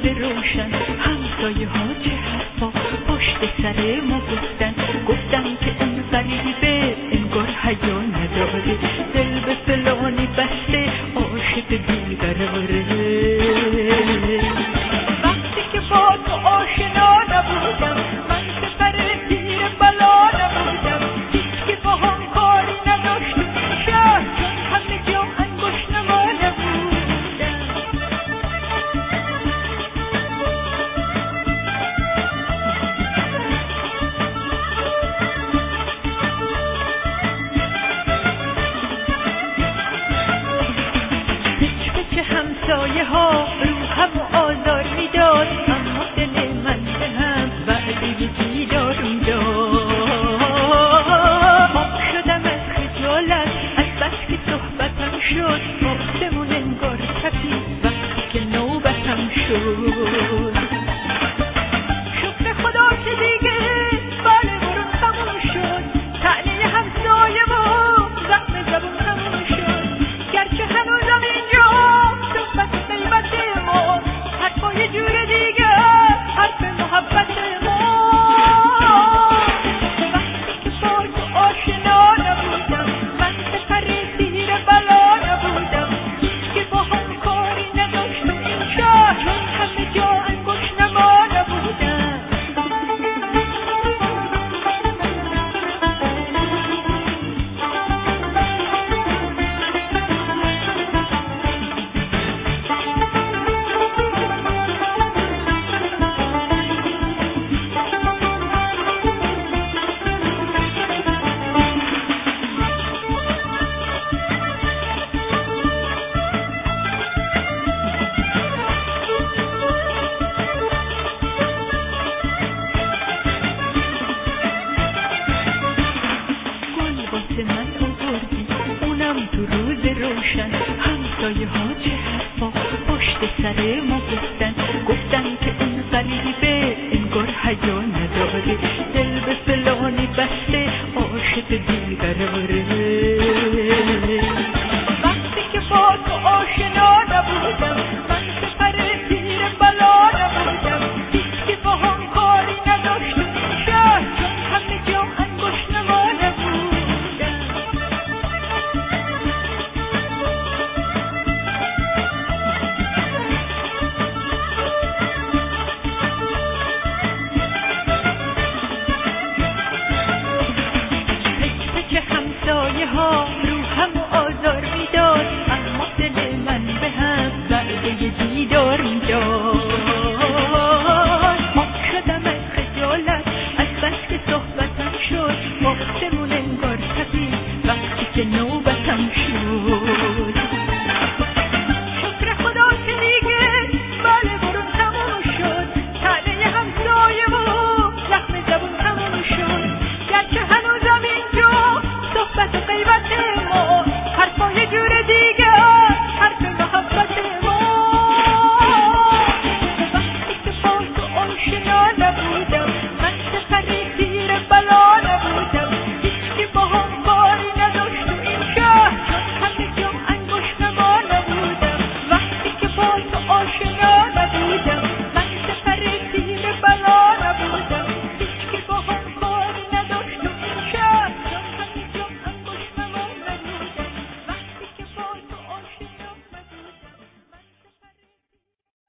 روز روشن همسایه ها چه حرفا پشت سر ما گفتن که اون غریبه انگار حیا نداره، دل به فلانی بسته عاشق بیقراره. وقتی که با تو آشنا نبودم من سپر زیر بلا نبودم، هیچ که با هم کاری نداشت این شهر چون همه جا انگشت نما نبودم. همسایه ها روحم آزار میداد، اما دل من به هم وعده دیدار میداد. آب شدم از خجالت از بس که صحبتم شد، آسمون انگار تپید وقتی که نوبتم شد. شکر خدا که دیگه بله برون تموم شد، طعنه همسایه و زخم زبون تموم شد. گرچه هنوزم اینجا یه جور دیگه حرف محبت ما. وقتی که با تو آشنا نبودم من سپر زیر بلا نبودم، هیچ که با هم کاری نداشت این شهر همه جا انگشت نما نبودم. من آوردی اونم تو روز روشن، همسایه ها چه حرفا پشت سر ما گفتن که اون غریبه انگار حیا نداره، دل به فلانی بسته عاشق بیقراره.